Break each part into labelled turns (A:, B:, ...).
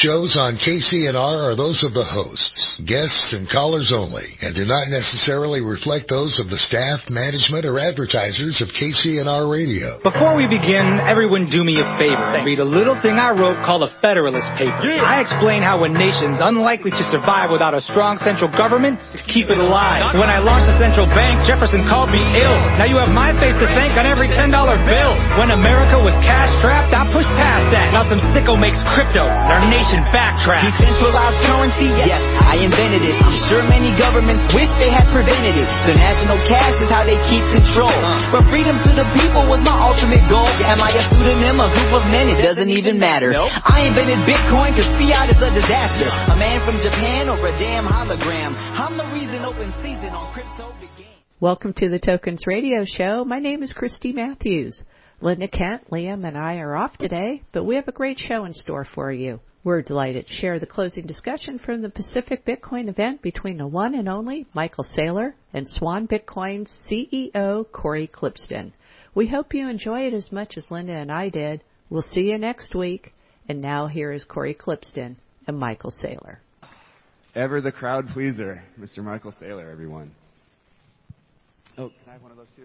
A: shows on KCNR are those of the hosts, guests, and callers only, and do not necessarily reflect those of the staff, management, or advertisers of KCNR Radio.
B: Before we begin, everyone do me a favor and read a little thing I wrote called the Federalist Papers. Yeah. I explain how a nation's unlikely to survive without a strong central government to keep it alive. When I launched the central bank, Jefferson called me ill. Now you have my face to thank on every $10 bill. When America was cash-strapped, I pushed past that. Now some sicko makes crypto, and our nation backtracks.
C: Decentralized currency, yes, I invented it. I'm sure many governments wish they had prevented it. The national cash is how they keep control. But freedom to the people was my ultimate goal. Am I a pseudonym, a group of men? It doesn't even matter. Nope. I invented Bitcoin because fiat is a disaster. A man from Japan or a damn hologram. I'm the reason open season on crypto began.
D: Welcome to the Tokens Radio Show. My name is Christy Matthews. Linda Kent, Liam, and I are off today, but we have a great show in store for you. We're delighted to share the closing discussion from the Pacific Bitcoin event between the one and only Michael Saylor and Swan Bitcoin's CEO, Cory Klippsten. We hope you enjoy it as much as Linda and I did. We'll see you next week. And now here is Cory Klippsten and Michael Saylor.
E: Ever the crowd pleaser, Mr. Michael Saylor, everyone. Oh, can I have one of those too?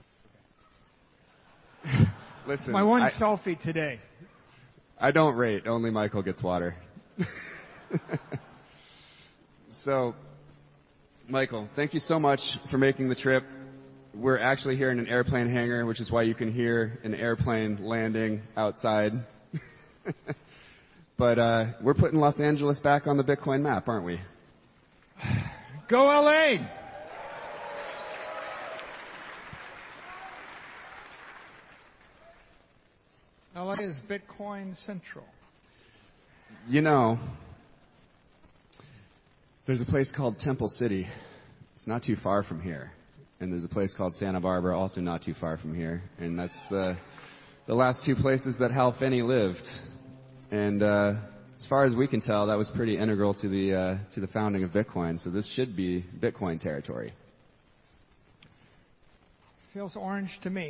E: Okay. Listen,
F: my one selfie today.
E: I don't rate. Only Michael gets water. So, Michael, thank you so much for making the trip. We're actually here in an airplane hangar, which is why you can hear an airplane landing outside. But we're putting Los Angeles back on the Bitcoin map, aren't we?
F: Go LA! LA is Bitcoin Central.
E: You know, there's a place called Temple City. It's not too far from here. And there's a place called Santa Barbara, also not too far from here. And that's the last two places that Hal Finney lived. And as far as we can tell, that was pretty integral to the founding of Bitcoin. So this should be Bitcoin territory.
F: Feels orange to me.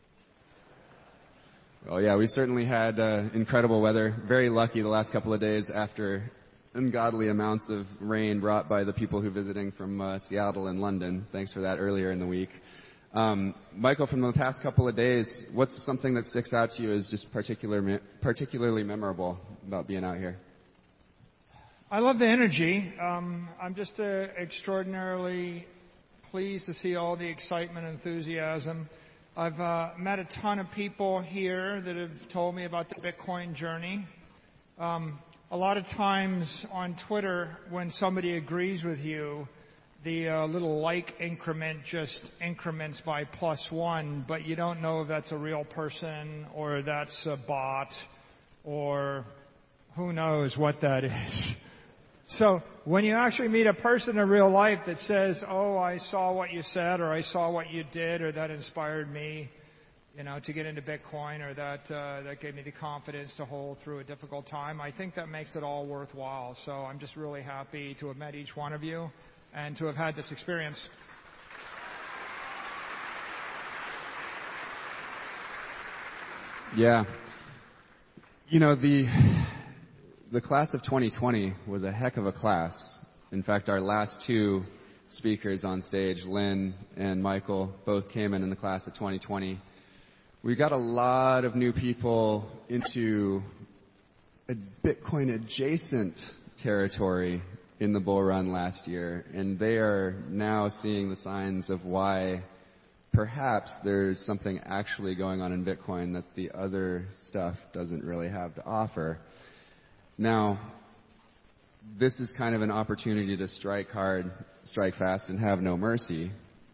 E: Well, yeah, we've certainly had incredible weather. Very lucky the last couple of days after ungodly amounts of rain brought by the people who are visiting from Seattle and London. Thanks for that earlier in the week. Michael, from the past couple of days, what's something that sticks out to you as just particularly memorable about being out here?
F: I love the energy. I'm just extraordinarily pleased to see all the excitement and enthusiasm. I've met a ton of people here that have told me about the Bitcoin journey. A lot of times on Twitter, when somebody agrees with you, the little like increment just increments by +1, but you don't know if that's a real person or that's a bot or who knows what that is. So when you actually meet a person in real life that says, oh, I saw what you said, or I saw what you did, or that inspired me, to get into Bitcoin, or that gave me the confidence to hold through a difficult time, I think that makes it all worthwhile. So I'm just really happy to have met each one of you and to have had this experience.
E: Yeah. The class of 2020 was a heck of a class. In fact, our last two speakers on stage, Lynn and Michael, both came in the class of 2020. We got a lot of new people into a Bitcoin-adjacent territory in the bull run last year, and they are now seeing the signs of why perhaps there's something actually going on in Bitcoin that the other stuff doesn't really have to offer. Now, this is kind of an opportunity to strike hard, strike fast, and have no mercy.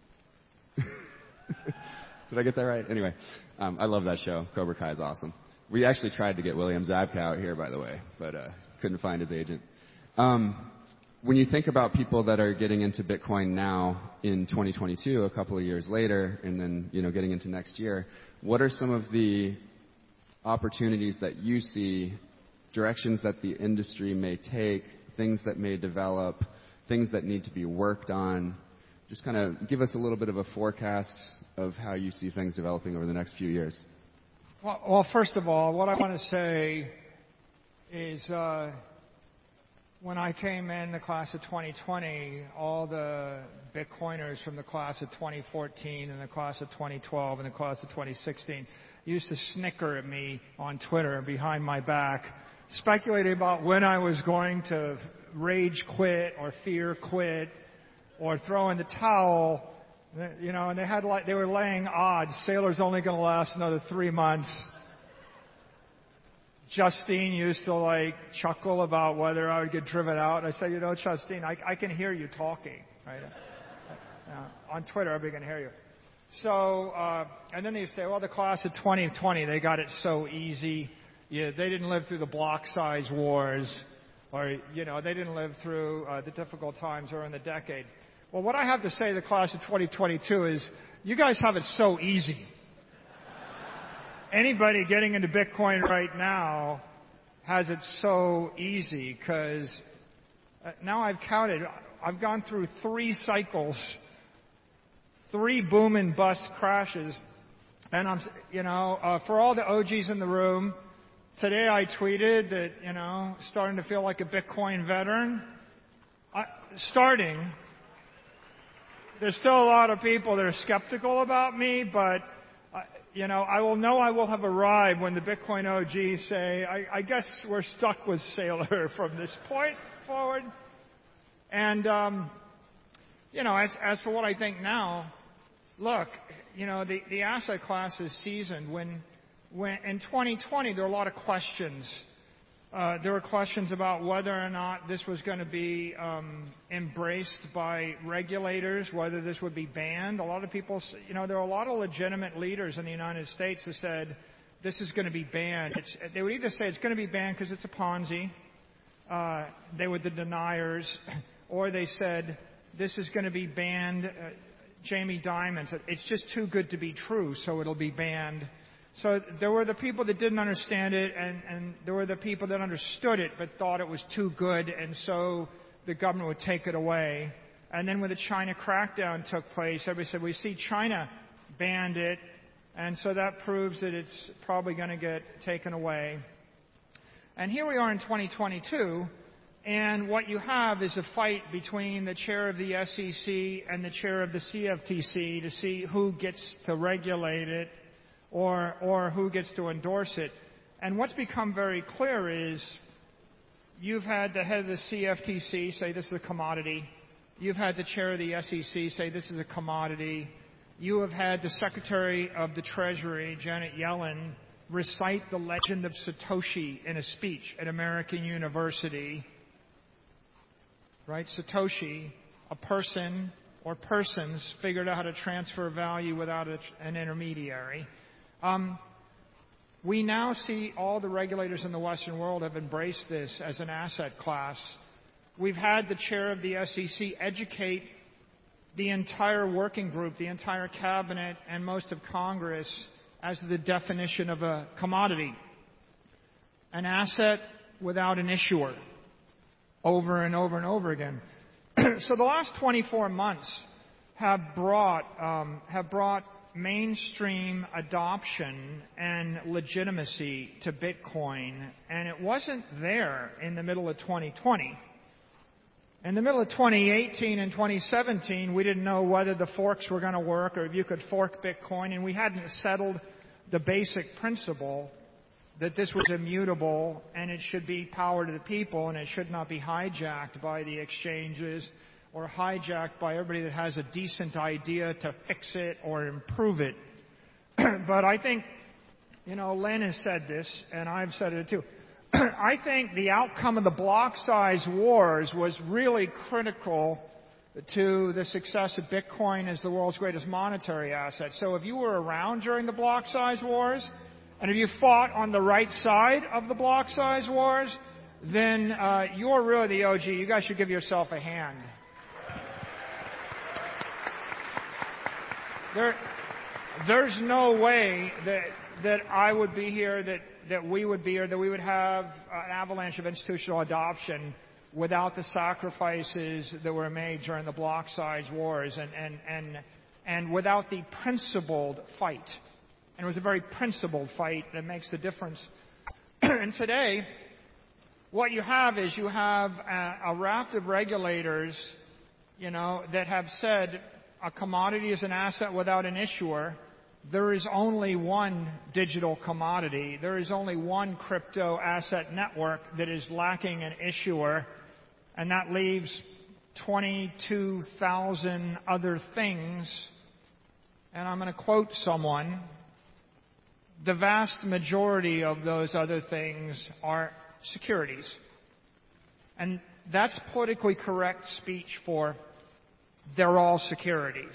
E: Did I get that right? Anyway, I love that show. Cobra Kai is awesome. We actually tried to get William Zabka out here, by the way, but couldn't find his agent. When you think about people that are getting into Bitcoin now in 2022, a couple of years later, and then getting into next year, what are some of the opportunities that you see, directions that the industry may take, things that may develop, things that need to be worked on? Just kind of give us a little bit of a forecast of how you see things developing over the next few years.
F: Well, first of all, what I want to say is when I came in the class of 2020, all the Bitcoiners from the class of 2014 and the class of 2012 and the class of 2016 used to snicker at me on Twitter behind my back, speculating about when I was going to rage quit or fear quit or throw in the towel. You know, and they were laying odds. Sailor's only going to last another 3 months. Justine used to chuckle about whether I would get driven out. I said, Justine, I can hear you talking, right? On Twitter, everybody can hear you. So, and then they say, well, the class of 2020, they got it so easy. Yeah, they didn't live through the block size wars, or, they didn't live through the difficult times during the decade. Well, what I have to say to the class of 2022 is, you guys have it so easy. Anybody getting into Bitcoin right now has it so easy because now I've counted. I've gone through 3 cycles, 3 boom and bust crashes, and I'm, for all the OGs in the room, today I tweeted that, starting to feel like a Bitcoin veteran. There's still a lot of people that are skeptical about me, but I will have arrived when the Bitcoin OGs say, I guess we're stuck with Saylor from this point forward. And, as for what I think now, look, the asset class is seasoned. When in 2020, there were a lot of questions. There were questions about whether or not this was going to be embraced by regulators, whether this would be banned. A lot of people, there are a lot of legitimate leaders in the United States who said this is going to be banned. They would either say it's going to be banned because it's a Ponzi, they were the deniers, or they said this is going to be banned. Jamie Dimon said it's just too good to be true, so it'll be banned. So there were the people that didn't understand it, and there were the people that understood it but thought it was too good, and so the government would take it away. And then when the China crackdown took place, everybody said, we see China banned it, and so that proves that it's probably going to get taken away. And here we are in 2022, and what you have is a fight between the chair of the SEC and the chair of the CFTC to see who gets to regulate it, or who gets to endorse it. And what's become very clear is you've had the head of the CFTC say this is a commodity. You've had the chair of the SEC say this is a commodity. You have had the Secretary of the Treasury, Janet Yellen, recite the legend of Satoshi in a speech at American University. Right? Satoshi, a person or persons figured out how to transfer value without an intermediary. We now see all the regulators in the Western world have embraced this as an asset class. We've had the chair of the SEC educate the entire working group, the entire cabinet, and most of Congress as to the definition of a commodity. An asset without an issuer. Over and over and over again. So the last 24 months have brought mainstream adoption and legitimacy to Bitcoin, and it wasn't there in the middle of 2020. In the middle of 2018 and 2017, we didn't know whether the forks were going to work or if you could fork Bitcoin, and we hadn't settled the basic principle that this was immutable and it should be power to the people and it should not be hijacked by the exchanges or hijacked by everybody that has a decent idea to fix it or improve it. But I think, Len has said this, and I've said it too. I think the outcome of the block size wars was really critical to the success of Bitcoin as the world's greatest monetary asset. So if you were around during the block size wars, and if you fought on the right side of the block size wars, then you're really the OG. You guys should give yourself a hand. There's no way that I would be here, that we would be here, that we would have an avalanche of institutional adoption without the sacrifices that were made during the block size wars and without the principled fight. And it was a very principled fight that makes the difference. And today, what you have is you have a raft of regulators, that have said a commodity is an asset without an issuer. There is only one digital commodity. There is only one crypto asset network that is lacking an issuer, and that leaves 22,000 other things. And I'm going to quote someone. The vast majority of those other things are securities. And that's politically correct speech for they're all securities.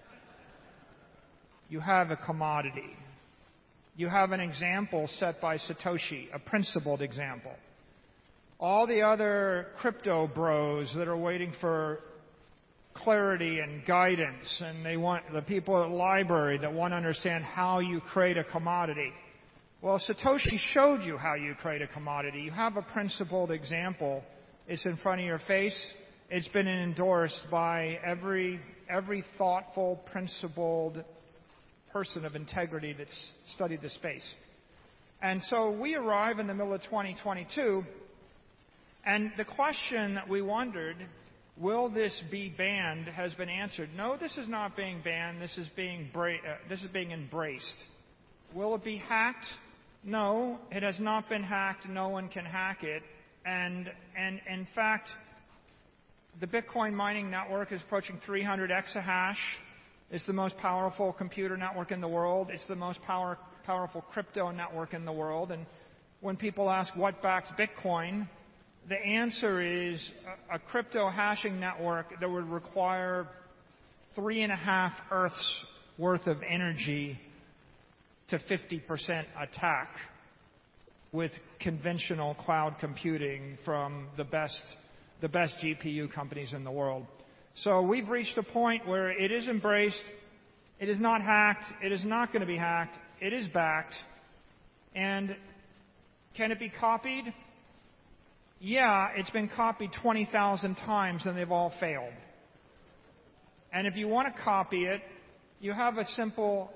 F: You have a commodity. You have an example set by Satoshi, a principled example. All the other crypto bros that are waiting for clarity and guidance, and they want the people at the library that want to understand how you create a commodity. Well, Satoshi showed you how you create a commodity. You have a principled example. It's in front of your face. It's been endorsed by every thoughtful, principled person of integrity that's studied the space. And so we arrive in the middle of 2022, and the question that we wondered, will this be banned, has been answered. No, this is not being banned. This is being embraced. Will it be hacked? No, it has not been hacked. No one can hack it. And in fact, the Bitcoin mining network is approaching 300 exahash. It's the most powerful computer network in the world. It's the most powerful crypto network in the world. And when people ask what backs Bitcoin, the answer is a crypto hashing network that would require 3.5 Earths worth of energy to 50% attack with conventional cloud computing from the best GPU companies in the world. So we've reached a point where it is embraced. It is not hacked. It is not going to be hacked. It is backed. And can it be copied? Yeah, it's been copied 20,000 times and they've all failed. And if you want to copy it, you have a simple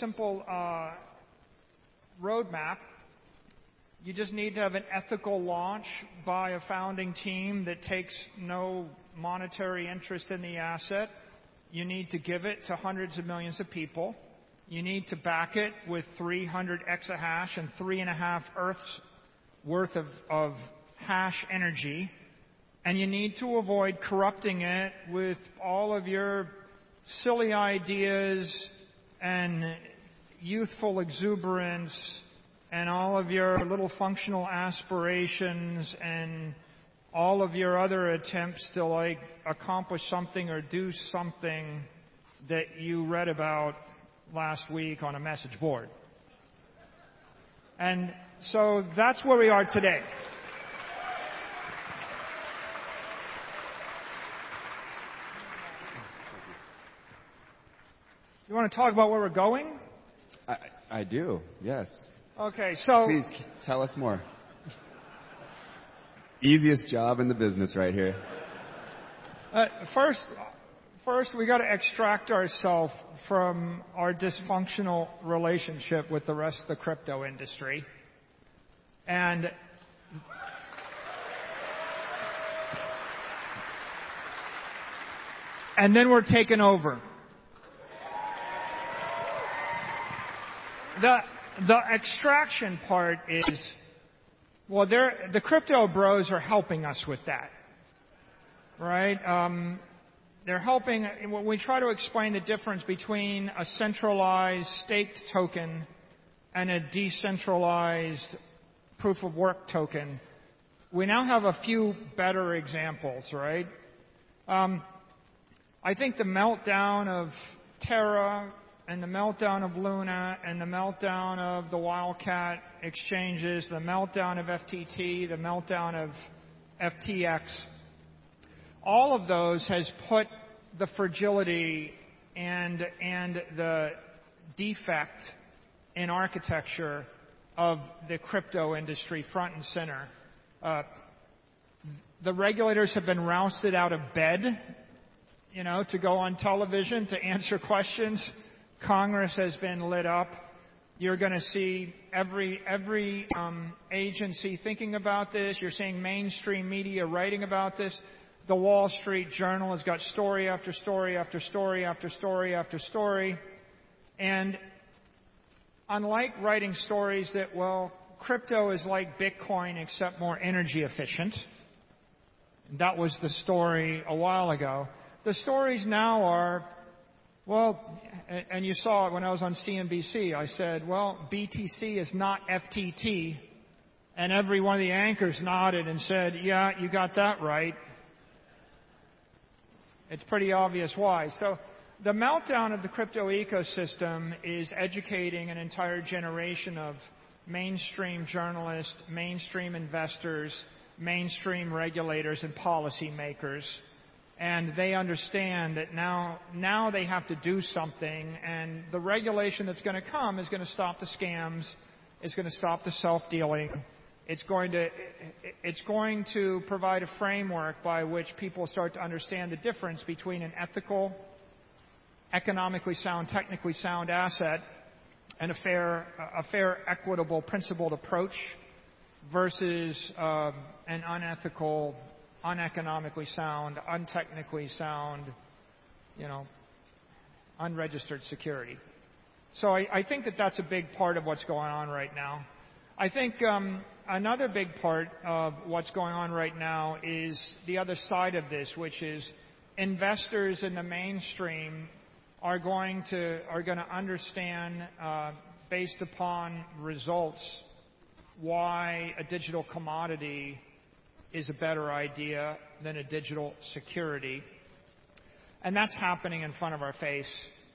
F: roadmap. You just need to have an ethical launch by a founding team that takes no monetary interest in the asset. You need to give it to hundreds of millions of people. You need to back it with 300 exahash and 3.5 Earths worth of hash energy. And you need to avoid corrupting it with all of your silly ideas and youthful exuberance and all of your little functional aspirations and all of your other attempts to accomplish something or do something that you read about last week on a message board. And so that's where we are today. You want to talk about where we're going?
E: I do, yes.
F: Okay, so...
E: Please, tell us more. Easiest job in the business right here.
F: First, we got to extract ourselves from our dysfunctional relationship with the rest of the crypto industry. And then we're taking over. The extraction part is, well, the crypto bros are helping us with that, right? They're helping. When we try to explain the difference between a centralized staked token and a decentralized proof of work token, we now have a few better examples, right? I think the meltdown of Terra and the meltdown of Luna and the meltdown of the Wildcat exchanges, the meltdown of FTT, the meltdown of FTX, all of those has put the fragility and the defect in architecture of the crypto industry front and center. The regulators have been rousted out of bed, to go on television to answer questions. Congress has been lit up. You're going to see every agency thinking about this. You're seeing mainstream media writing about this. The Wall Street Journal has got story after story after story after story after story. And unlike writing stories that, well, crypto is like Bitcoin except more energy efficient, that was the story a while ago. The stories now are, well, and you saw it when I was on CNBC. I said, well, BTC is not FTT. And every one of the anchors nodded and said, yeah, you got that right. It's pretty obvious why. So the meltdown of the crypto ecosystem is educating an entire generation of mainstream journalists, mainstream investors, mainstream regulators and policymakers. And they understand that now they have to do something, and the regulation that's going to come is going to stop the scams, it's going to stop the self-dealing, it's going to provide a framework by which people start to understand the difference between an ethical, economically sound, technically sound asset and a fair, equitable, principled approach versus an unethical, uneconomically sound, untechnically sound, unregistered security. So I think that that's a big part of what's going on right now. I think another big part of what's going on right now is the other side of this, which is investors in the mainstream are going to understand based upon results why a digital commodity is a better idea than a digital security. And that's happening in front of our face.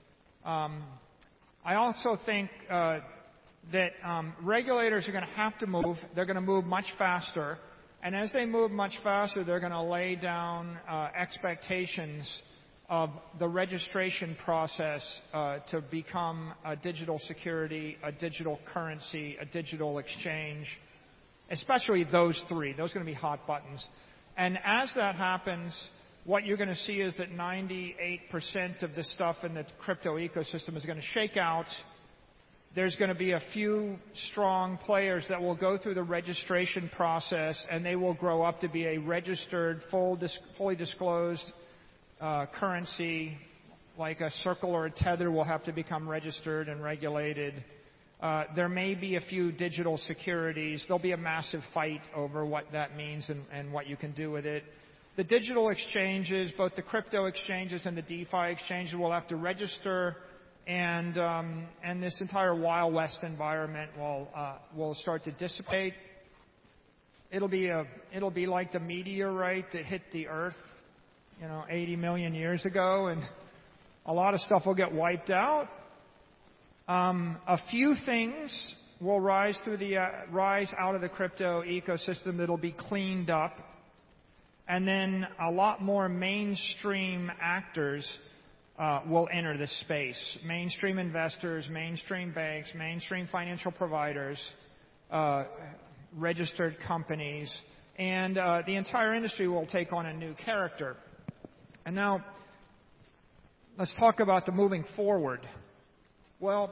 F: I also think that regulators are going to have to move. They're going to move much faster. And as they move much faster, they're going to lay down expectations of the registration process to become a digital security, a digital currency, a digital exchange, especially those three. Those are going to be hot buttons. And as that happens, what you're going to see is that 98% of the stuff in the crypto ecosystem is going to shake out. There's going to be a few strong players that will go through the registration process, and they will grow up to be a registered, fully disclosed currency, like a Circle or a Tether will have to become registered and regulated. There may be a few digital securities. There'll be a massive fight over what that means and what you can do with it. The digital exchanges, both the crypto exchanges and the DeFi exchanges, will have to register, and this entire Wild West environment will start to dissipate. It'll be like the meteorite that hit the Earth, 80 million years ago, and a lot of stuff will get wiped out. A few things will rise out of the crypto ecosystem that'll be cleaned up, and then a lot more mainstream actors will enter this space. Mainstream investors, mainstream banks, mainstream financial providers, registered companies, and the entire industry will take on a new character. And now, let's talk about the moving forward. Well,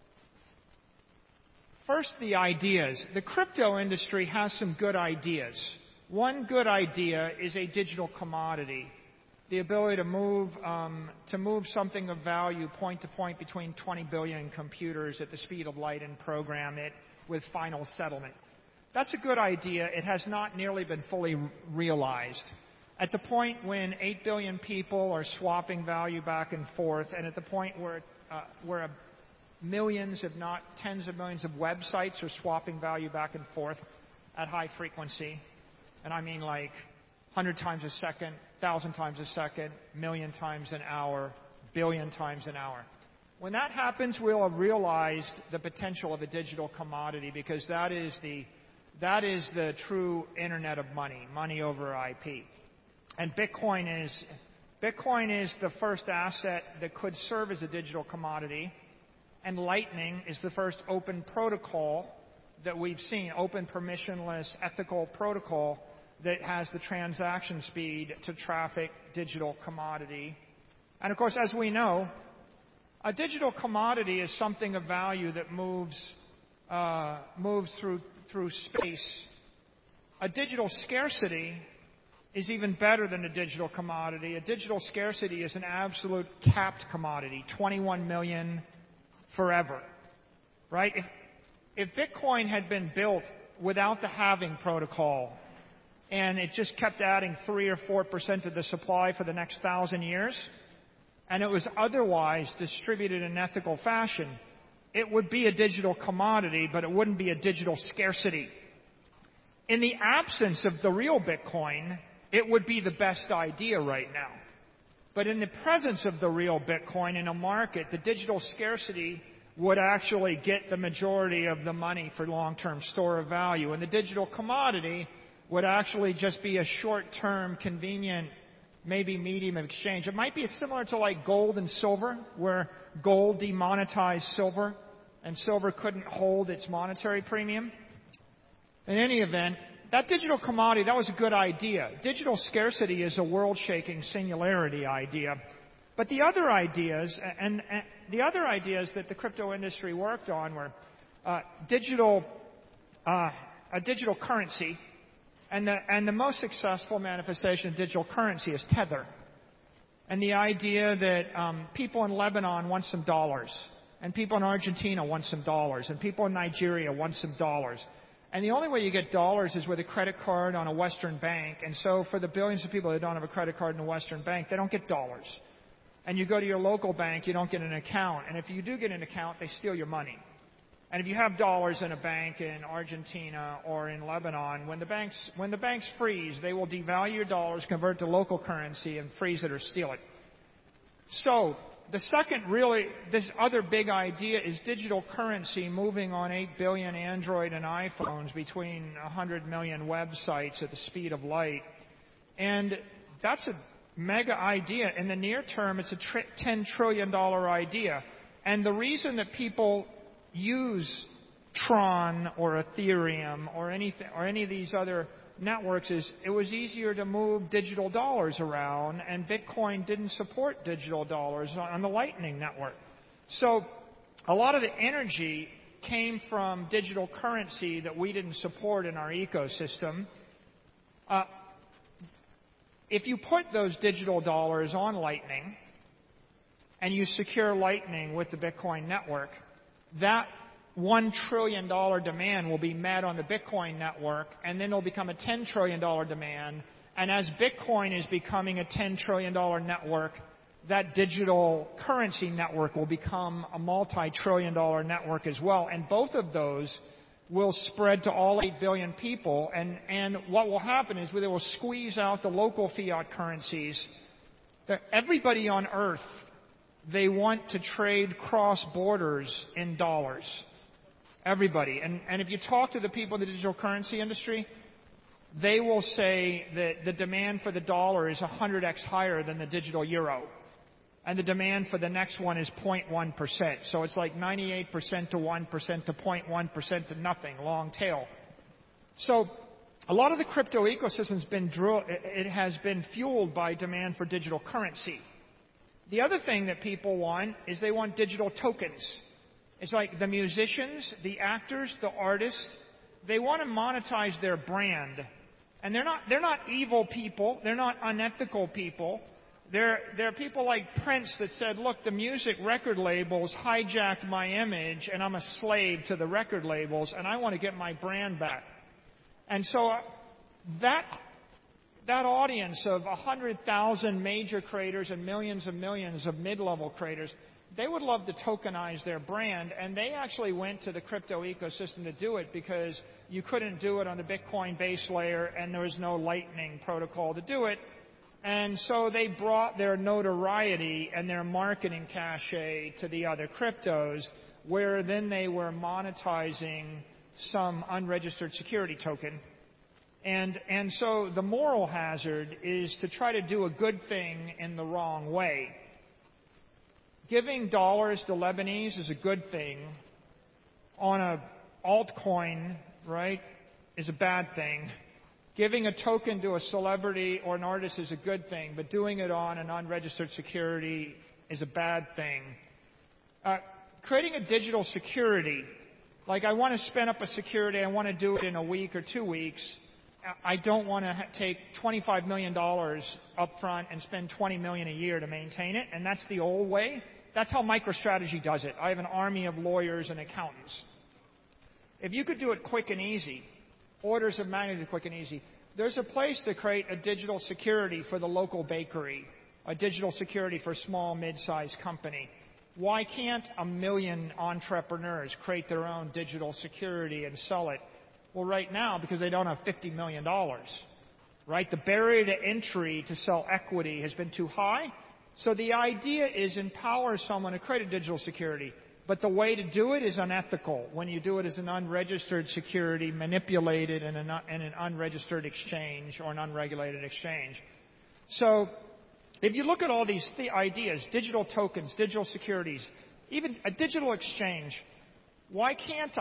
F: first, the ideas. The crypto industry has some good ideas. One good idea is a digital commodity, the ability to move something of value point to point between 20 billion computers at the speed of light and program it with final settlement. That's a good idea. It has not nearly been fully realized. At the point when 8 billion people are swapping value back and forth, and at the point where millions, if not tens of millions of websites are swapping value back and forth at high frequency, and I mean like 100 times a second, 1,000 times a second, million times an hour, billion times an hour. When that happens, we'll have realized the potential of a digital commodity, because that is the true internet of money over IP. And Bitcoin is the first asset that could serve as a digital commodity, and Lightning is the first open protocol that we've seen, open, permissionless, ethical protocol that has the transaction speed to traffic digital commodity. And of course, as we know, A digital commodity is something of value that moves through space. A digital scarcity is even better than a digital commodity. A digital scarcity is an absolute capped commodity, 21 million forever, right? If Bitcoin had been built without the halving protocol and it just kept adding 3 or 4% of the supply for the next 1,000 years, and it was otherwise distributed in an ethical fashion, it would be a digital commodity, but it wouldn't be a digital scarcity. In the absence of the real Bitcoin, it would be the best idea right now. But in the presence of the real Bitcoin in a market, the digital scarcity would actually get the majority of the money for long-term store of value. And the digital commodity would actually just be a short-term, convenient, maybe medium of exchange. It might be similar to like gold and silver, where gold demonetized silver, and silver couldn't hold its monetary premium. In any event, that digital commodity, that was a good idea. Digital scarcity is a world-shaking singularity idea. But the other ideas, and the other ideas that the crypto industry worked on were a digital currency, and the most successful manifestation of digital currency is Tether. And the idea that people in Lebanon want some dollars, and people in Argentina want some dollars, and people in Nigeria want some dollars. And the only way you get dollars is with a credit card on a Western bank. And so for the billions of people that don't have a credit card in a Western bank, they don't get dollars. And you go to your local bank, you don't get an account. And if you do get an account, they steal your money. And if you have dollars in a bank in Argentina or in Lebanon, when the banks freeze, they will devalue your dollars, convert to local currency, and freeze it or steal it. So the second this other big idea is digital currency moving on 8 billion Android and iPhones between 100 million websites at the speed of light. And that's a mega idea. In the near term, it's a $10 trillion idea. And the reason that people use Tron or Ethereum or any of these other networks is it was easier to move digital dollars around, and Bitcoin didn't support digital dollars on the Lightning Network. So a lot of the energy came from digital currency that we didn't support in our ecosystem. If you put those digital dollars on Lightning and you secure Lightning with the Bitcoin network, that $1 trillion demand will be met on the Bitcoin network, and then it'll become a $10 trillion demand. And as Bitcoin is becoming a $10 trillion network, that digital currency network will become a multi-trillion-dollar network as well. And both of those will spread to all 8 billion people. And what will happen is they will squeeze out the local fiat currencies. Everybody on Earth, they want to trade cross borders in dollars. Everybody. And if you talk to the people in the digital currency industry, they will say that the demand for the dollar is 100x higher than the digital euro. And the demand for the next one is 0.1%. So it's like 98% to 1% to 0.1% to nothing, long tail. So a lot of the crypto ecosystem has been fueled by demand for digital currency. The other thing that people want is they want digital tokens. It's like the musicians, the actors, the artists, they want to monetize their brand. And they're not evil people. They're not unethical people. They're people like Prince that said, look, the music record labels hijacked my image, and I'm a slave to the record labels, and I want to get my brand back. And so that audience of 100,000 major creators and millions of mid-level creators, they would love to tokenize their brand, and they actually went to the crypto ecosystem to do it because you couldn't do it on the Bitcoin base layer and there was no Lightning protocol to do it. And so they brought their notoriety and their marketing cachet to the other cryptos, where then they were monetizing some unregistered security token. And so the moral hazard is to try to do a good thing in the wrong way. Giving dollars to Lebanese is a good thing. On a altcoin, right, is a bad thing. Giving a token to a celebrity or an artist is a good thing, but doing it on an unregistered security is a bad thing. Creating a digital security, like I want to spin up a security, I want to do it in a week or 2 weeks. I don't want to take $25 million up front and spend $20 million a year to maintain it, and that's the old way. That's how MicroStrategy does it. I have an army of lawyers and accountants. If you could do it quick and easy, orders of magnitude quick and easy, there's a place to create a digital security for the local bakery, a digital security for small, mid-sized company. Why can't 1 million entrepreneurs create their own digital security and sell it? Well, right now, because they don't have $50 million, right? The barrier to entry to sell equity has been too high. So the idea is empower someone to create a digital security. But the way to do it is unethical when you do it as an unregistered security manipulated in an unregistered exchange or an unregulated exchange. So if you look at all these ideas, digital tokens, digital securities, even a digital exchange, why can't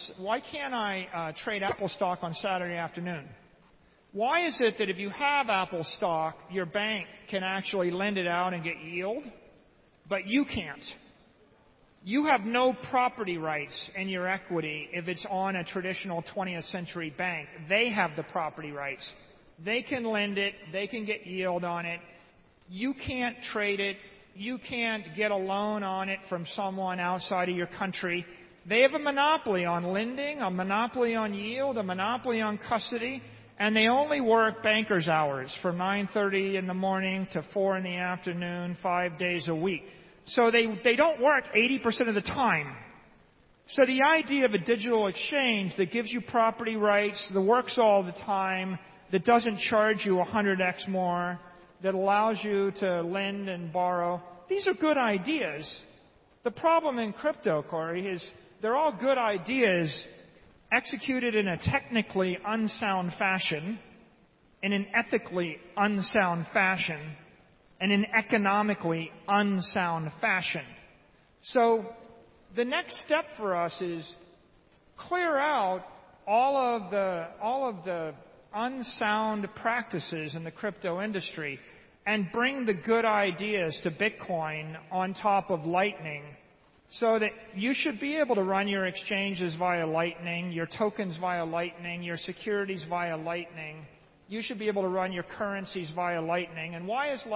F: I trade Apple stock on Saturday afternoon? Why is it that if you have Apple stock, your bank can actually lend it out and get yield, but you can't? You have no property rights in your equity if it's on a traditional 20th century bank. They have the property rights. They can lend it. They can get yield on it. You can't trade it. You can't get a loan on it from someone outside of your country. They have a monopoly on lending, a monopoly on yield, a monopoly on custody, and they only work bankers' hours from 9:30 in the morning to 4 in the afternoon, 5 days a week. So they don't work 80% of the time. So the idea of a digital exchange that gives you property rights, that works all the time, that doesn't charge you 100x more, that allows you to lend and borrow, these are good ideas. The problem in crypto, Corey, is they're all good ideas executed in a technically unsound fashion, in an ethically unsound fashion, and in economically unsound fashion. So the next step for us is clear out all of the unsound practices in the crypto industry and bring the good ideas to Bitcoin on top of Lightning, so that you should be able to run your exchanges via Lightning, your tokens via Lightning, your securities via Lightning. You should be able to run your currencies via Lightning. And why is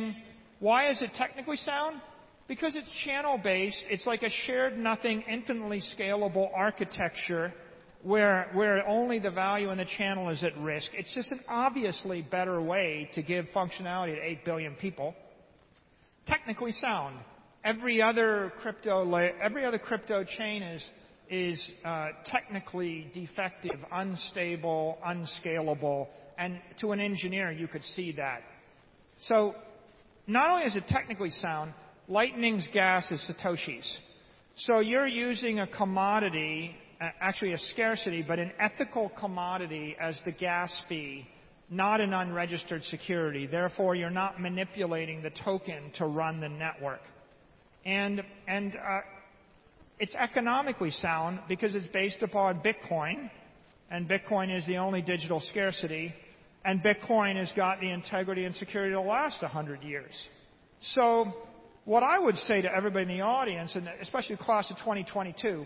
F: it technically sound? Because it's channel-based. It's like a shared nothing, infinitely scalable architecture where only the value in the channel is at risk. It's just an obviously better way to give functionality to 8 billion people. Technically sound. Every other crypto chain is technically defective, unstable, unscalable, and to an engineer you could see that. So not only is it technically sound, Lightning's gas is Satoshis. So you're using a commodity, actually a scarcity, but an ethical commodity as the gas fee, not an unregistered security. Therefore, you're not manipulating the token to run the network. And it's economically sound because it's based upon Bitcoin, and Bitcoin is the only digital scarcity, and Bitcoin has got the integrity and security to last 100 years. So what I would say to everybody in the audience, and especially the class of 2022,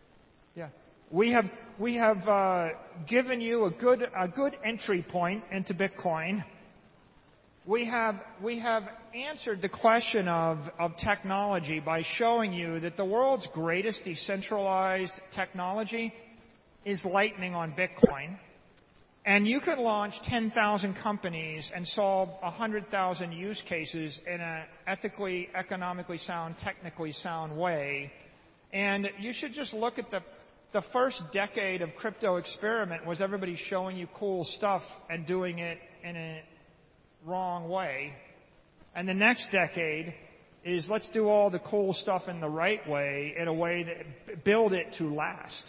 F: we have given you a good entry point into Bitcoin. We have answered the question of technology by showing you that the world's greatest decentralized technology is Lightning on Bitcoin. And you can launch 10,000 companies and solve 100,000 use cases in an ethically, economically sound, technically sound way. And you should just look at the first decade of crypto experiment was everybody showing you cool stuff and doing it in a wrong way. And the next decade is let's do all the cool stuff in the right way, in a way that build it to last.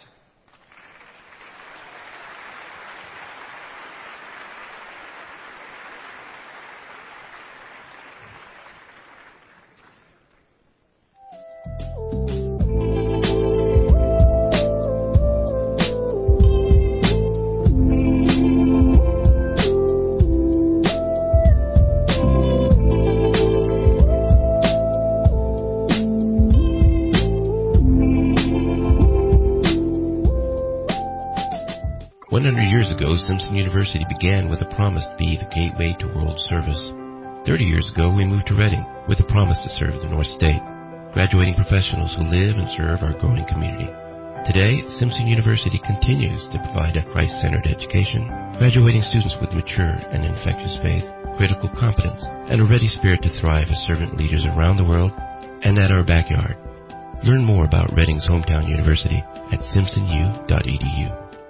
G: years ago, Simpson University began with a promise to be the gateway to world service. 30 years ago, we moved to Reading with a promise to serve the North State, graduating professionals who live and serve our growing community. Today, Simpson University continues to provide a Christ-centered education, graduating students with mature and infectious faith, critical competence, and a ready spirit to thrive as servant leaders around the world and at our backyard. Learn more about Reading's hometown university at simpsonu.edu.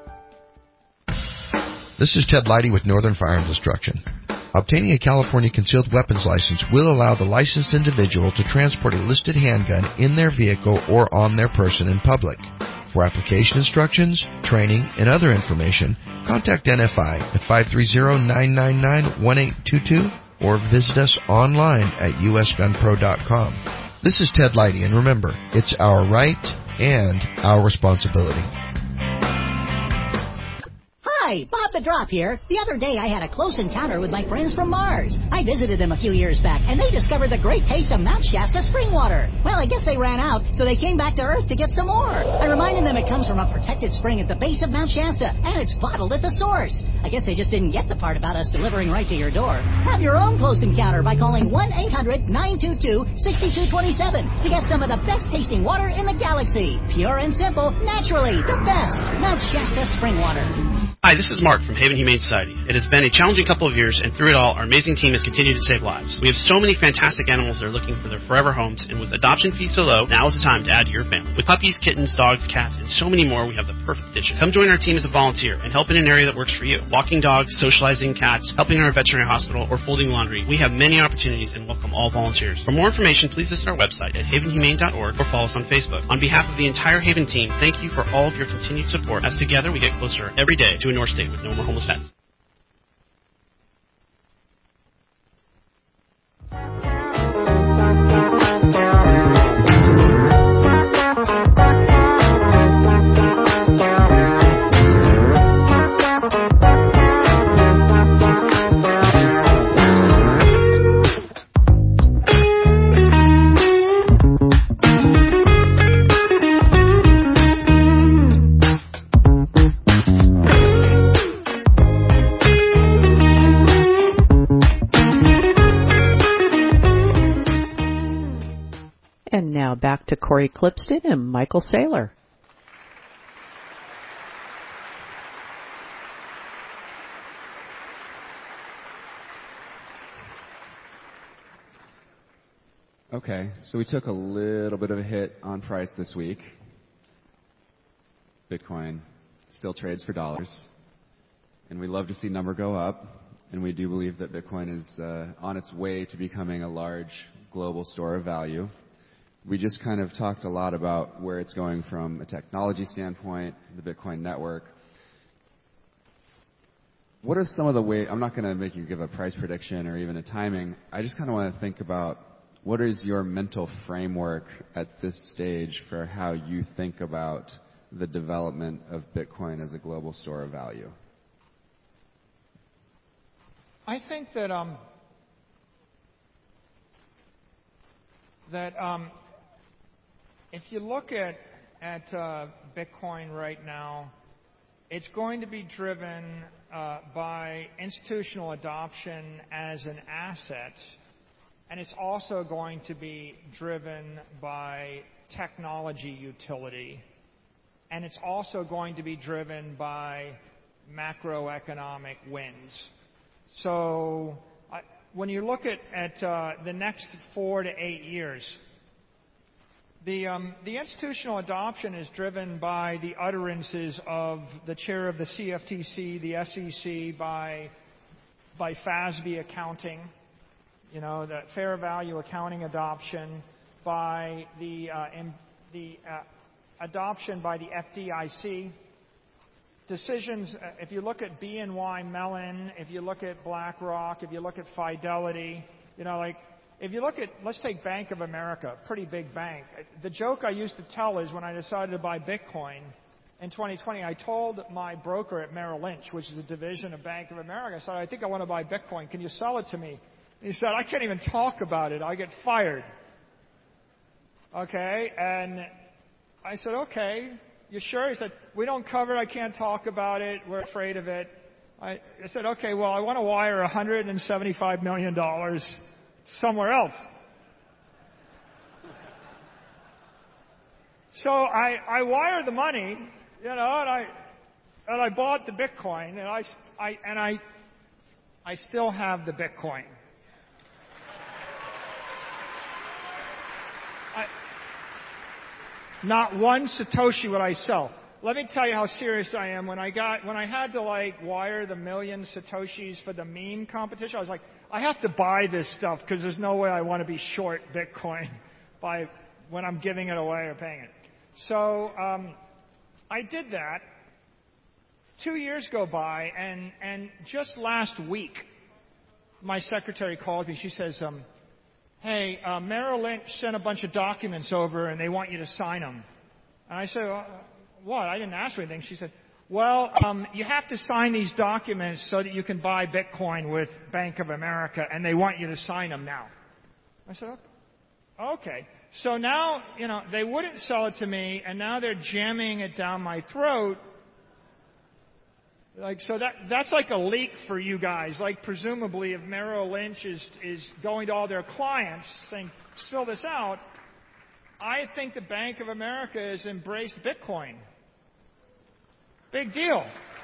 H: This is Ted Leidy with Northern Firearms Instruction. Obtaining a California concealed weapons license will allow the licensed individual to transport a listed handgun in their vehicle or on their person in public. For application instructions, training, and other information, contact NFI at 530-999-1822 or visit us online at usgunpro.com. This is Ted Leidy, and remember, it's our right and our responsibility.
I: Hi, Bob the Drop here. The other day I had a close encounter with my friends from Mars. I visited them a few years back, and they discovered the great taste of Mount Shasta spring water. Well, I guess they ran out, so they came back to Earth to get some more. I reminded them it comes from a protected spring at the base of Mount Shasta, and it's bottled at the source. I guess they just didn't get the part about us delivering right to your door. Have your own close encounter by calling 1-800-922-6227 to get some of the best tasting water in the galaxy. Pure and simple, naturally, the best. Mount Shasta spring water.
J: Hi, this is Mark from Haven Humane Society. It has been a challenging couple of years, and through it all, our amazing team has continued to save lives. We have so many fantastic animals that are looking for their forever homes, and with adoption fees so low, now is the time to add to your family. With puppies, kittens, dogs, cats, and so many more, we have the perfect addition. Come join our team as a volunteer and help in an area that works for you. Walking dogs, socializing cats, helping in our veterinary hospital, or folding laundry. We have many opportunities and welcome all volunteers. For more information, please visit our website at havenhumane.org or follow us on Facebook. On behalf of the entire Haven team, thank you for all of your continued support, as together we get closer every day to a North State with no more homeless pets.
D: Back to Corey Clipston and Michael Saylor.
E: Okay, so we took a little bit of a hit on price this week. Bitcoin still trades for dollars, and we love to see number go up, and we do believe that Bitcoin is on its way to becoming a large global store of value. We just kind of talked a lot about where it's going from a technology standpoint, the Bitcoin network. What are some of the ways, I'm not going to make you give a price prediction or even a timing. I just kind of want to think about what is your mental framework at this stage for how you think about the development of Bitcoin as a global store of value?
F: I think that if you look at Bitcoin right now, it's going to be driven by institutional adoption as an asset, and it's also going to be driven by technology utility, and it's also going to be driven by macroeconomic winds. So when you look at the next 4 to 8 years, the institutional adoption is driven by the utterances of the chair of the CFTC, the SEC, by FASB accounting, the fair value accounting adoption, by the adoption by the FDIC. Decisions, if you look at BNY Mellon, if you look at BlackRock, if you look at Fidelity, if you look at, let's take Bank of America, pretty big bank. The joke I used to tell is when I decided to buy Bitcoin in 2020, I told my broker at Merrill Lynch, which is a division of Bank of America, I said, I think I want to buy Bitcoin. Can you sell it to me? He said, I can't even talk about it. I get fired. Okay? And I said, okay. you sure? He said, we don't cover it. I can't talk about it. We're afraid of it. I said, okay, well, I want to wire $175 million somewhere else. So I wired the money, you know, and I bought the Bitcoin, and I still have the Bitcoin. Not one Satoshi would I sell. Let me tell you how serious I am. When I had to like wire the million Satoshis for the meme competition, I was like, I have to buy this stuff because there's no way I want to be short Bitcoin when I'm giving it away or paying it. So I did that. 2 years go by, and just last week, my secretary called me. She says, hey, Merrill Lynch sent a bunch of documents over, and they want you to sign them. And I said, what? I didn't ask for anything. She said, well, you have to sign these documents so that you can buy Bitcoin with Bank of America, and they want you to sign them now. I said, okay. So now, you know, they wouldn't sell it to me, and now they're jamming it down my throat. Like, so that's like a leak for you guys. Like, presumably, if Merrill Lynch is going to all their clients saying, spill this out, I think the Bank of America has embraced Bitcoin. Big deal.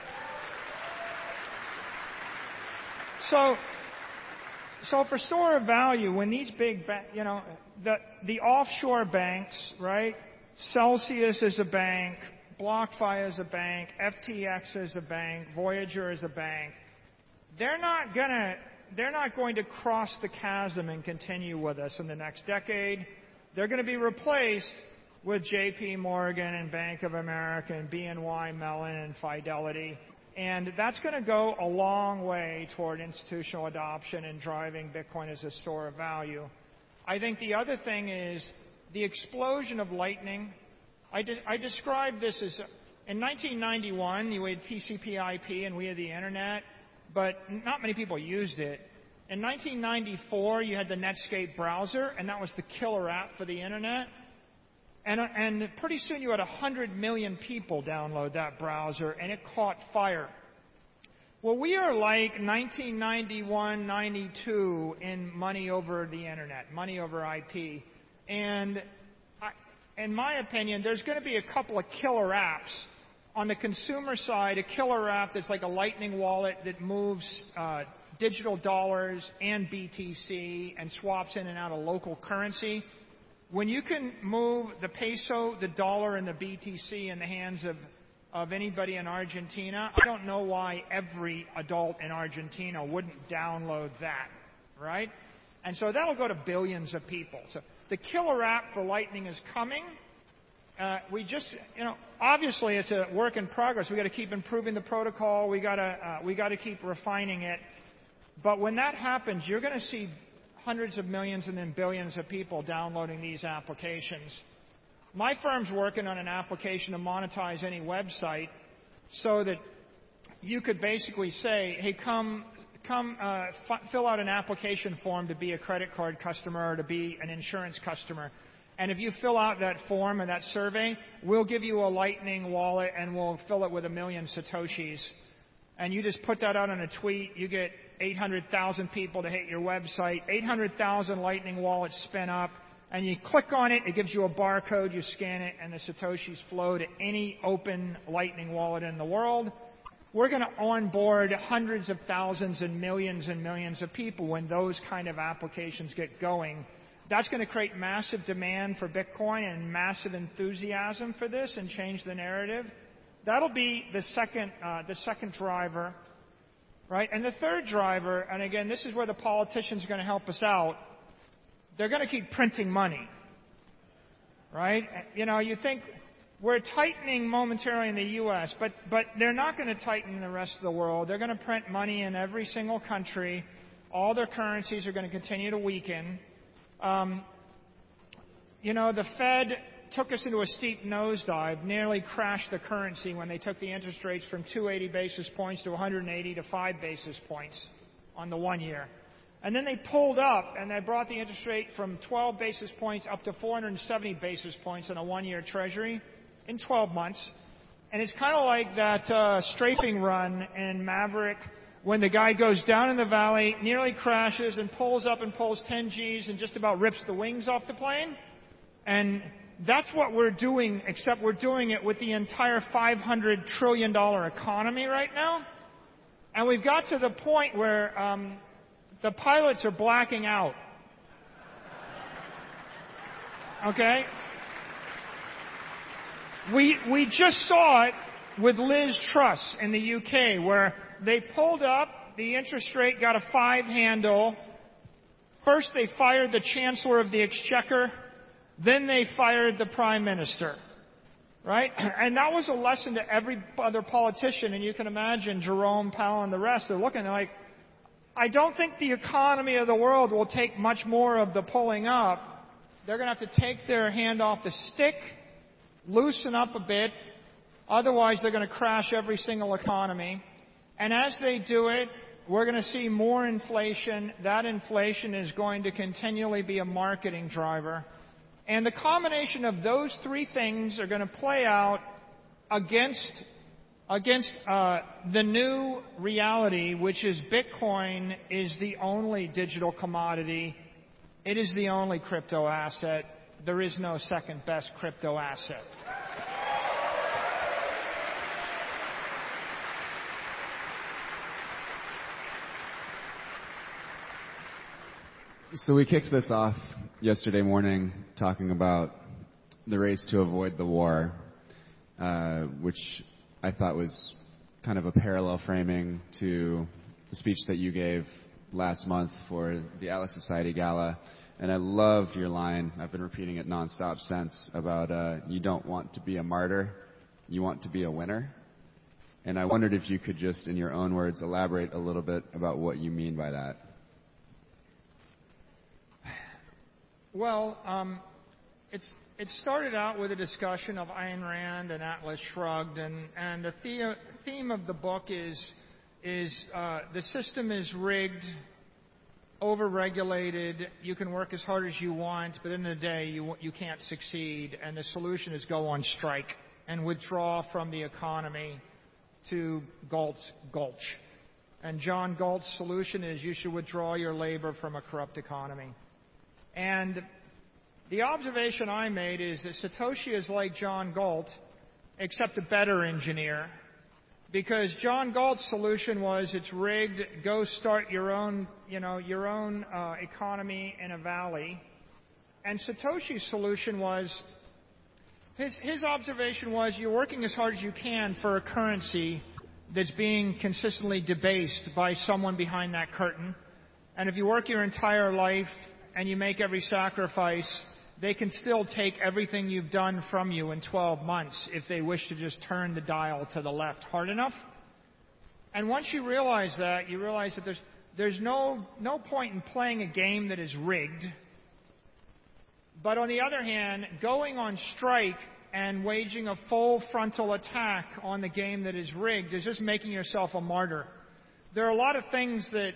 F: So for store of value, when these big, you know, the offshore banks, right? Celsius is a bank, BlockFi is a bank, FTX is a bank, Voyager is a bank. They're not going to cross the chasm and continue with us in the next decade. They're going to be replaced with J.P. Morgan and Bank of America and BNY Mellon and Fidelity. And that's going to go a long way toward institutional adoption and driving Bitcoin as a store of value. I think the other thing is the explosion of Lightning. I described this as, in 1991, you had TCP/IP and we had the Internet, but not many people used it. In 1994, you had the Netscape browser, and that was the killer app for the Internet. And pretty soon you had 100 million people download that browser, and it caught fire. Well, we are like 1991, 92 in money over the Internet, money over IP. And in my opinion, there's going to be a couple of killer apps. On the consumer side, a killer app that's like a Lightning wallet that moves digital dollars and BTC and swaps in and out of local currency. When you can move the peso, the dollar, and the BTC in the hands of anybody in Argentina, I don't know why every adult in Argentina wouldn't download that, right? And so that'll go to billions of people. So the killer app for Lightning is coming. Obviously it's a work in progress. We got to keep improving the protocol. We got to keep refining it. But when that happens, you're going to see hundreds of millions and then billions of people downloading these applications. My firm's working on an application to monetize any website so that you could basically say, hey, come fill out an application form to be a credit card customer or to be an insurance customer. And if you fill out that form and that survey, we'll give you a Lightning wallet and we'll fill it with 1 million Satoshis. And you just put that out on a tweet, you get 800,000 people to hit your website, 800,000 Lightning wallets spin up, and you click on it, it gives you a barcode, you scan it, and the Satoshis flow to any open Lightning wallet in the world. We're going to onboard hundreds of thousands and millions of people when those kind of applications get going. That's going to create massive demand for Bitcoin and massive enthusiasm for this and change the narrative. That'll be the second driver, right? And the third driver, and again, this is where the politicians are going to help us out. They're going to keep printing money, right? You know, you think we're tightening momentarily in the U.S., but they're not going to tighten in the rest of the world. They're going to print money in every single country. All their currencies are going to continue to weaken. The Fed took us into a steep nosedive, nearly crashed the currency when they took the interest rates from 280 basis points to 180 to 5 basis points on the 1 year. And then they pulled up and they brought the interest rate from 12 basis points up to 470 basis points on a 1-year treasury. in 12 months. And it's kind of like that strafing run in Maverick when the guy goes down in the valley, nearly crashes, and pulls up and pulls 10 Gs and just about rips the wings off the plane. And that's what we're doing, except we're doing it with the entire $500 trillion economy right now. And we've got to the point where the pilots are blacking out. Okay? We just saw it with Liz Truss in the UK, where they pulled up, the interest rate got a 5 handle. First they fired the Chancellor of the Exchequer, then they fired the Prime Minister. Right? And that was a lesson to every other politician, and you can imagine Jerome Powell and the rest are looking like, I don't think the economy of the world will take much more of the pulling up. They're going to have to take their hand off the stick, loosen up a bit, otherwise they're going to crash every single economy. And as they do it, we're going to see more inflation. That inflation is going to continually be a marketing driver. And the combination of those three things are going to play out against the new reality, which is Bitcoin is the only digital commodity. It is the only crypto asset. There is no second best crypto asset.
E: So we kicked this off yesterday morning talking about the race to avoid the war, which I thought was kind of a parallel framing to the speech that you gave last month for the Atlas Society Gala. And I loved your line, I've been repeating it nonstop since, about you don't want to be a martyr, you want to be a winner. And I wondered if you could just, in your own words, elaborate a little bit about what you mean by that.
F: Well, it started out with a discussion of Ayn Rand and Atlas Shrugged, and the theme of the book is the system is rigged, overregulated. You can work as hard as you want, but at the end of the day, you can't succeed. And the solution is go on strike and withdraw from the economy to Galt's Gulch. And John Galt's solution is you should withdraw your labor from a corrupt economy. And the observation I made is that Satoshi is like John Galt, except a better engineer. Because John Galt's solution was it's rigged, go start your own economy in a valley. And Satoshi's solution was, his observation was you're working as hard as you can for a currency that's being consistently debased by someone behind that curtain. And if you work your entire life and you make every sacrifice, they can still take everything you've done from you in 12 months if they wish to just turn the dial to the left hard enough. And once you realize that, you realize that there's no point in playing a game that is rigged. But on the other hand, going on strike and waging a full frontal attack on the game that is rigged is just making yourself a martyr. There are a lot of things that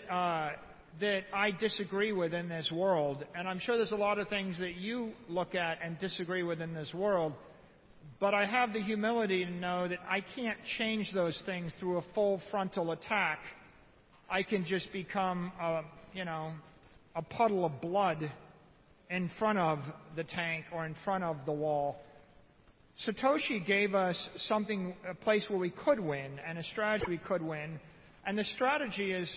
F: I disagree with in this world, and I'm sure there's a lot of things that you look at and disagree with in this world, but I have the humility to know that I can't change those things through a full frontal attack. I can just become a puddle of blood in front of the tank or in front of the wall. Satoshi gave us a place where we could win and a strategy we could win, and the strategy is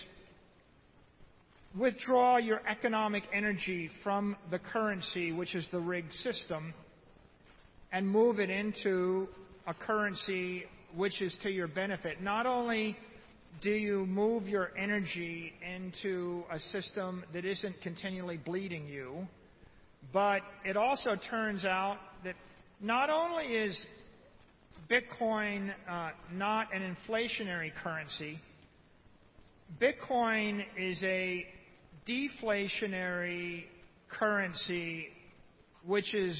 F: withdraw your economic energy from the currency, which is the rigged system, and move it into a currency which is to your benefit. Not only do you move your energy into a system that isn't continually bleeding you, but it also turns out that not only is Bitcoin not an inflationary currency, Bitcoin is a deflationary currency which is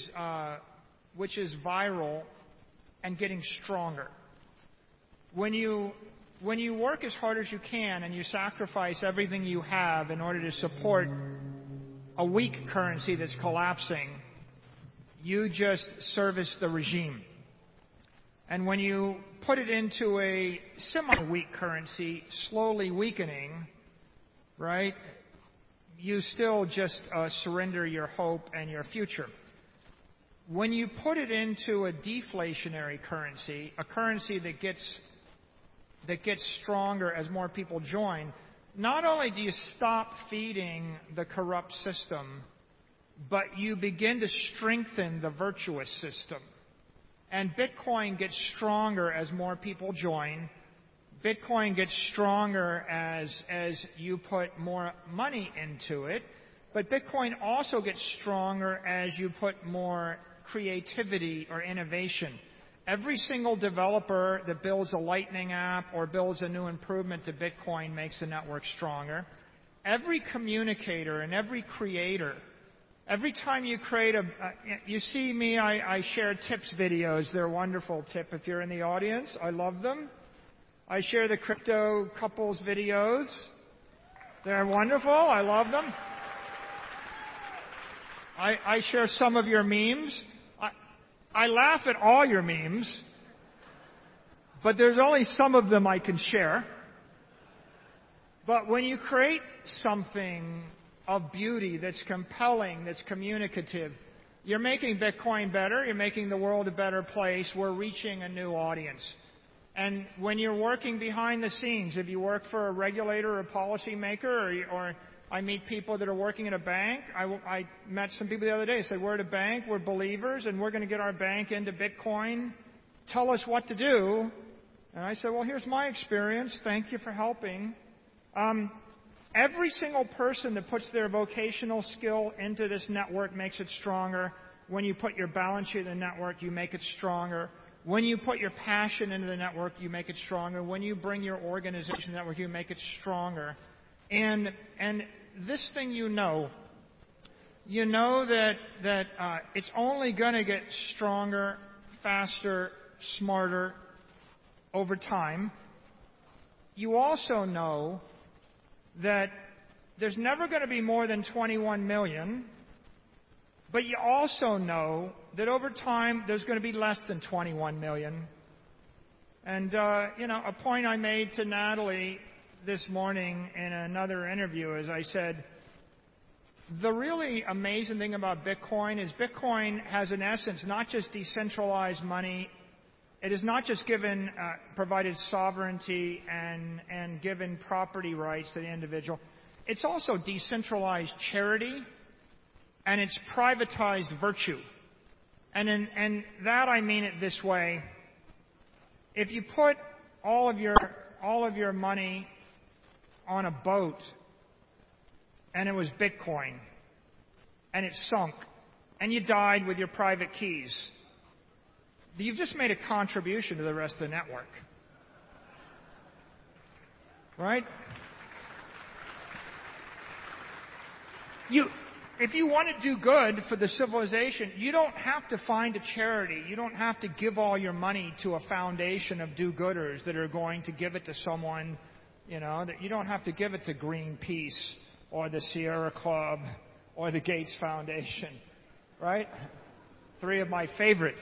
F: viral and getting stronger. When you work as hard as you can and you sacrifice everything you have in order to support a weak currency that's collapsing, you just service the regime. And when you put it into a semi-weak currency, slowly weakening, right, you still just surrender your hope and your future. When you put it into a deflationary currency, a currency that gets stronger as more people join, not only do you stop feeding the corrupt system, but you begin to strengthen the virtuous system. And Bitcoin gets stronger as more people join. Bitcoin gets stronger as you put more money into it. But Bitcoin also gets stronger as you put more creativity or innovation. Every single developer that builds a Lightning app or builds a new improvement to Bitcoin makes the network stronger. Every communicator and every creator, every time you create you see me, I share tips videos. They're wonderful. Tip if you're in the audience. I love them. I share the crypto couples videos. They're wonderful. I love them. I share some of your memes. I laugh at all your memes, but there's only some of them I can share. But when you create something of beauty that's compelling, that's communicative, you're making Bitcoin better, you're making the world a better place, we're reaching a new audience. And when you're working behind the scenes, if you work for a regulator or a policymaker, or I meet people that are working at a bank. I met some people the other day who said, we're at a bank, we're believers, and we're going to get our bank into Bitcoin. Tell us what to do. And I said, well, here's my experience. Thank you for helping. Every single person that puts their vocational skill into this network makes it stronger. When you put your balance sheet in the network, you make it stronger. When you put your passion into the network, you make it stronger. When you bring your organization to the network, you make it stronger. And this thing you know that it's only going to get stronger, faster, smarter over time. You also know that there's never going to be more than 21 million, but you also know that over time there's going to be less than 21 million. And, a point I made to Natalie this morning in another interview is I said, the really amazing thing about Bitcoin is Bitcoin has in essence not just decentralized money, it is not just provided sovereignty and given property rights to the individual, it's also decentralized charity and it's privatized virtue. And that I mean it this way, if you put all of your money on a boat, and it was Bitcoin, and it sunk, and you died with your private keys, you've just made a contribution to the rest of the network. Right? If you want to do good for the civilization, you don't have to find a charity. You don't have to give all your money to a foundation of do-gooders that are going to give it to someone. That you don't have to give it to Greenpeace or the Sierra Club or the Gates Foundation, right? 3 of my favorites.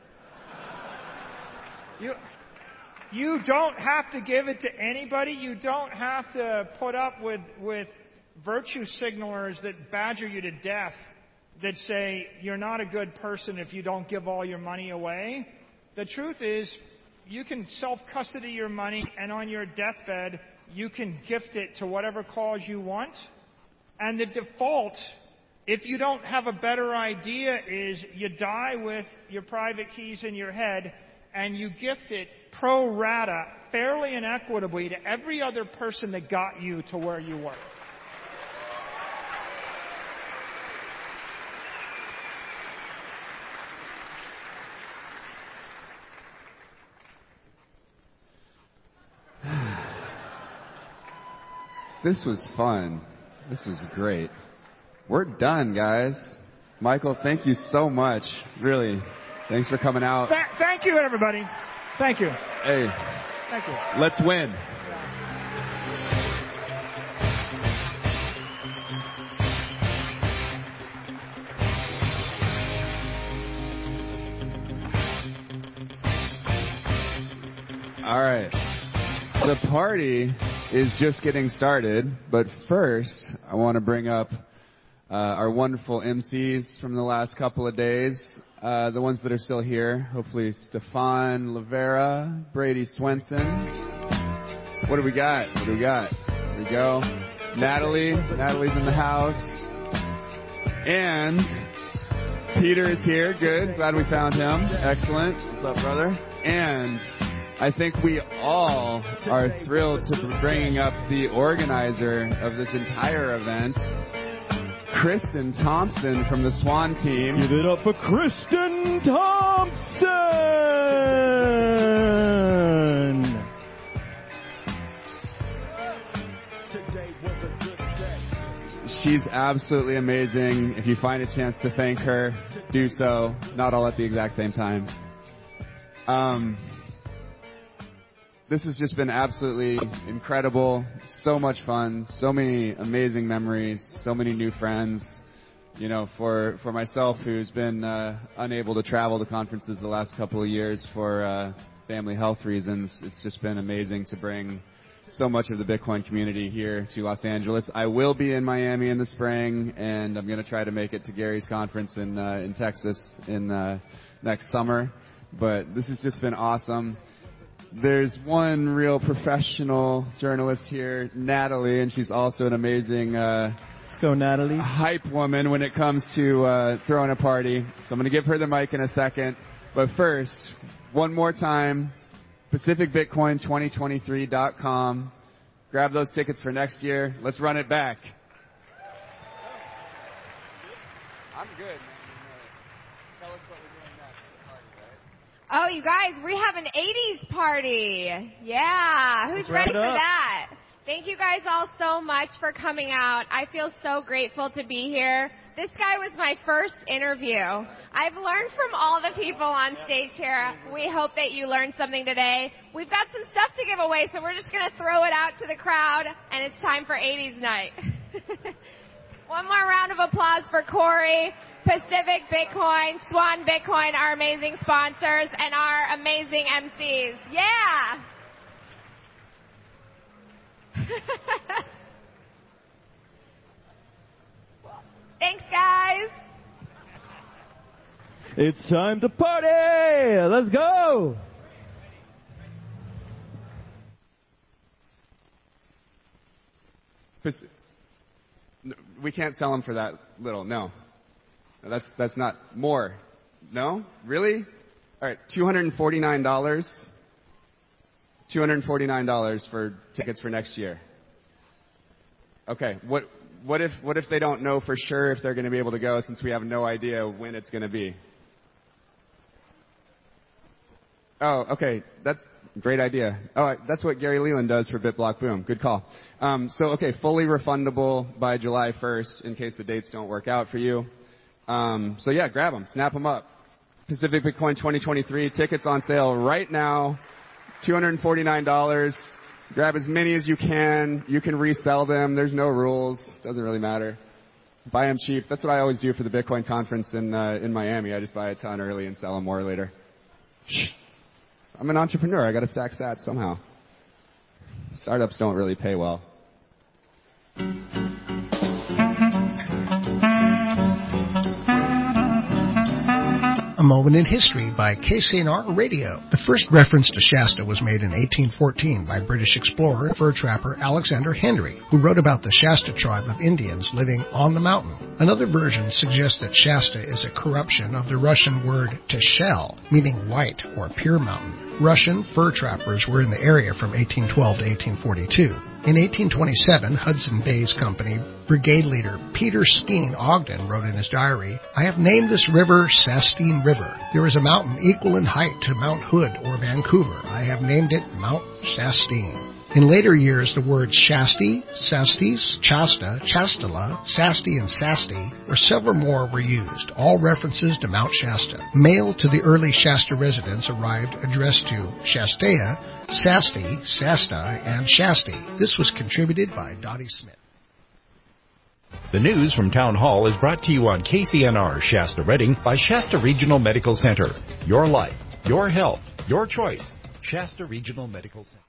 F: You don't have to give it to anybody. You don't have to put up with virtue signalers that badger you to death, that say you're not a good person if you don't give all your money away. The truth is, you can self-custody your money, and on your deathbed, you can gift it to whatever cause you want. And the default, if you don't have a better idea, is you die with your private keys in your head, and you gift it pro rata, fairly and equitably, to every other person that got you to where you were.
E: This was fun. This was great. We're done, guys. Michael, thank you so much. Really, thanks for coming out.
F: Thank you, everybody. Thank you.
E: Hey.
F: Thank you.
E: Let's win. right. The party is just getting started, but first I want to bring up our wonderful MCs from the last couple of days, the ones that are still here. Hopefully Stefan Livera, Brady Swenson. What do we got? Here we go. Natalie's in the house. And Peter is here. Good. Glad we found him. Excellent. What's up, brother? And I think we all are thrilled to be bringing up the organizer of this entire event, Kristen Thompson from the Swan team.
K: Give it up for Kristen Thompson!
E: She's absolutely amazing. If you find a chance to thank her, do so. Not all at the exact same time. This has just been absolutely incredible. So much fun. So many amazing memories. So many new friends. You know, for myself, who's been unable to travel to conferences the last couple of years for family health reasons, it's just been amazing to bring so much of the Bitcoin community here to Los Angeles. I will be in Miami in the spring, and I'm going to try to make it to Gary's conference in Texas in next summer. But this has just been awesome. There's one real professional journalist here, Natalie, and she's also an amazing
K: let's go, Natalie.
E: Hype woman when it comes to throwing a party. So I'm going to give her the mic in a second. But first, one more time, PacificBitcoin2023.com. Grab those tickets for next year. Let's run it back. I'm good, man. Tell us what we're doing next at the party, right?
L: Oh, you guys, we have an 80s party. Yeah. Who's ready for that? Thank you guys all so much for coming out. I feel so grateful to be here. This guy was my first interview. I've learned from all the people on stage here. We hope that you learned something today. We've got some stuff to give away, so we're just going to throw it out to the crowd, and it's time for 80s night. One more round of applause for Corey, Pacific Bitcoin, Swan Bitcoin, our amazing sponsors, and our amazing MCs. Yeah! Thanks, guys.
K: It's time to party. Let's go.
E: We can't sell them for that little. No. That's not more. No? Really? All right, $249. $249 for tickets for next year. Okay, what if they don't know for sure if they're going to be able to go, since we have no idea when it's going to be? Oh, okay, that's a great idea. Oh, that's what Gary Leland does for BitBlock Boom. Good call. Okay, fully refundable by July 1st in case the dates don't work out for you. Yeah, grab them, snap them up. Pacific Bitcoin 2023 tickets on sale right now. $249. Grab as many as you can. You can resell them. There's no rules. Doesn't really matter. Buy them cheap. That's what I always do for the Bitcoin conference in Miami. I just buy a ton early and sell them more later. I'm an entrepreneur. I got to stack sats somehow. Startups don't really pay well.
M: A Moment in History by KCNR Radio. The first reference to Shasta was made in 1814 by British explorer, fur trapper Alexander Henry, who wrote about the Shasta tribe of Indians living on the mountain. Another version suggests that Shasta is a corruption of the Russian word teshel, meaning white or pure mountain. Russian fur trappers were in the area from 1812 to 1842. In 1827, Hudson Bay's Company brigade leader Peter Skeen Ogden wrote in his diary, "I have named this river Sastine River. There is a mountain equal in height to Mount Hood or Vancouver. I have named it Mount Sastine." In later years, the words Shasti, Sastis, Chasta, Chastala, Sasti, and Sasti, or several more were used, all references to Mount Shasta. Mail to the early Shasta residents arrived addressed to Shastea, Sasti, Sasta, and Shasti. This was contributed by Dottie Smith.
N: The news from Town Hall is brought to you on KCNR Shasta Redding by Shasta Regional Medical Center. Your life, your health, your choice. Shasta Regional Medical Center.